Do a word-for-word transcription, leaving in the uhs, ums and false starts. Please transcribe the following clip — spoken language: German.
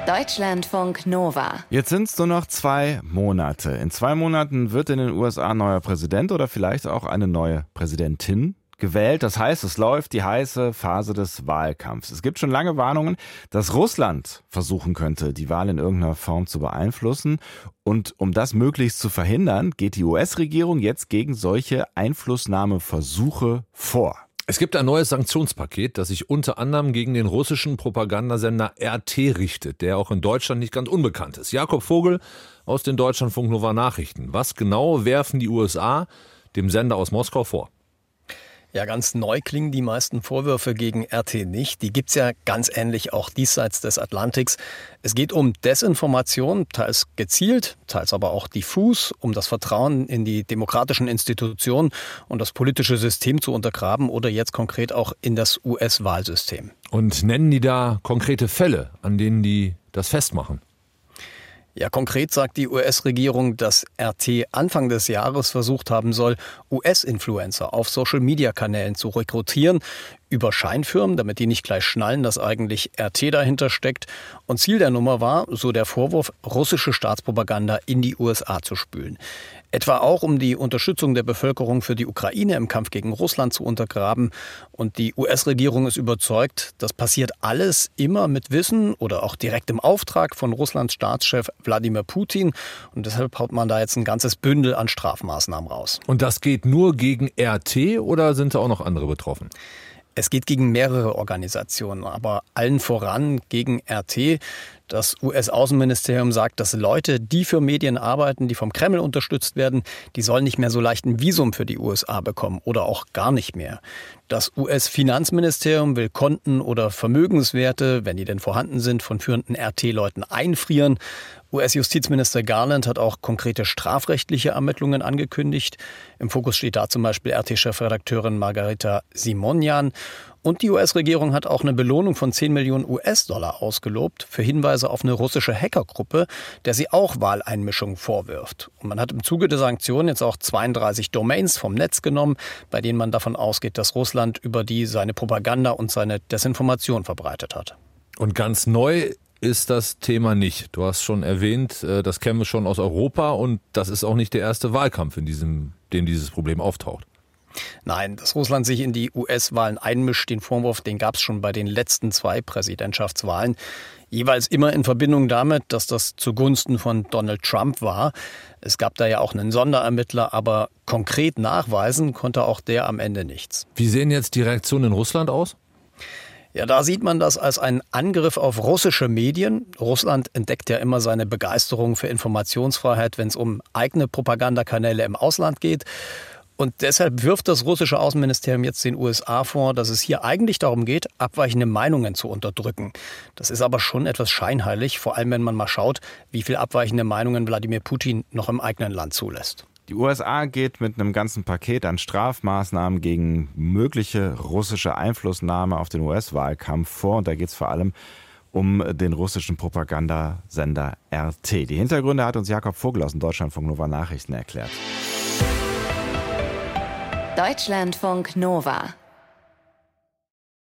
Deutschlandfunk Nova. Jetzt sind es nur noch zwei Monate. In zwei Monaten wird in den U S A ein neuer Präsident oder vielleicht auch eine neue Präsidentin gewählt. Das heißt, es läuft die heiße Phase des Wahlkampfs. Es gibt schon lange Warnungen, dass Russland versuchen könnte, die Wahl in irgendeiner Form zu beeinflussen. Und um das möglichst zu verhindern, geht die U S-Regierung jetzt gegen solche Einflussnahmeversuche vor. Es gibt ein neues Sanktionspaket, das sich unter anderem gegen den russischen Propagandasender R T richtet, der auch in Deutschland nicht ganz unbekannt ist. Jakob Vogel aus den Deutschlandfunk Nova Nachrichten. Was genau werfen die U S A dem Sender aus Moskau vor? Ja, ganz neu klingen die meisten Vorwürfe gegen R T nicht. Die gibt's ja ganz ähnlich auch diesseits des Atlantiks. Es geht um Desinformation, teils gezielt, teils aber auch diffus, um das Vertrauen in die demokratischen Institutionen und das politische System zu untergraben oder jetzt konkret auch in das U S-Wahlsystem. Und nennen die da konkrete Fälle, an denen die das festmachen? Ja, konkret sagt die U S-Regierung, dass R T Anfang des Jahres versucht haben soll, U S-Influencer auf Social-Media-Kanälen zu rekrutieren, über Scheinfirmen, damit die nicht gleich schnallen, dass eigentlich R T dahinter steckt. Und Ziel der Nummer war, so der Vorwurf, russische Staatspropaganda in die U S A zu spülen. Etwa auch, um die Unterstützung der Bevölkerung für die Ukraine im Kampf gegen Russland zu untergraben. Und die U S-Regierung ist überzeugt, das passiert alles immer mit Wissen oder auch direkt im Auftrag von Russlands Staatschef Wladimir Putin. Und deshalb haut man da jetzt ein ganzes Bündel an Strafmaßnahmen raus. Und das geht nur gegen R T oder sind da auch noch andere betroffen? Es geht gegen mehrere Organisationen, aber allen voran gegen R T. Das U S-Außenministerium sagt, dass Leute, die für Medien arbeiten, die vom Kreml unterstützt werden, die sollen nicht mehr so leicht ein Visum für die U S A bekommen oder auch gar nicht mehr. Das U S-Finanzministerium will Konten oder Vermögenswerte, wenn die denn vorhanden sind, von führenden R T-Leuten einfrieren. U S-Justizminister Garland hat auch konkrete strafrechtliche Ermittlungen angekündigt. Im Fokus steht da zum Beispiel R T-Chefredakteurin Margarita Simonyan. Und die U S-Regierung hat auch eine Belohnung von zehn Millionen U S-Dollar ausgelobt für Hinweise auf eine russische Hackergruppe, der sie auch Wahleinmischung vorwirft. Und man hat im Zuge der Sanktionen jetzt auch zweiunddreißig Domains vom Netz genommen, bei denen man davon ausgeht, dass Russland über die seine Propaganda und seine Desinformation verbreitet hat. Und ganz neu ist das Thema nicht. Du hast schon erwähnt, das kennen wir schon aus Europa und das ist auch nicht der erste Wahlkampf, in diesem, dem dieses Problem auftaucht. Nein, dass Russland sich in die U S-Wahlen einmischt, den Vorwurf, den gab es schon bei den letzten zwei Präsidentschaftswahlen. Jeweils immer in Verbindung damit, dass das zugunsten von Donald Trump war. Es gab da ja auch einen Sonderermittler, aber konkret nachweisen konnte auch der am Ende nichts. Wie sehen jetzt die Reaktionen in Russland aus? Ja, da sieht man das als einen Angriff auf russische Medien. Russland entdeckt ja immer seine Begeisterung für Informationsfreiheit, wenn es um eigene Propagandakanäle im Ausland geht. Und deshalb wirft das russische Außenministerium jetzt den U S A vor, dass es hier eigentlich darum geht, abweichende Meinungen zu unterdrücken. Das ist aber schon etwas scheinheilig, vor allem wenn man mal schaut, wie viel abweichende Meinungen Wladimir Putin noch im eigenen Land zulässt. Die U S A geht mit einem ganzen Paket an Strafmaßnahmen gegen mögliche russische Einflussnahme auf den U S-Wahlkampf vor. Und da geht es vor allem um den russischen Propagandasender R T. Die Hintergründe hat uns Jakob Vogel aus dem Deutschlandfunk Nova Nachrichten erklärt. Deutschlandfunk Nova.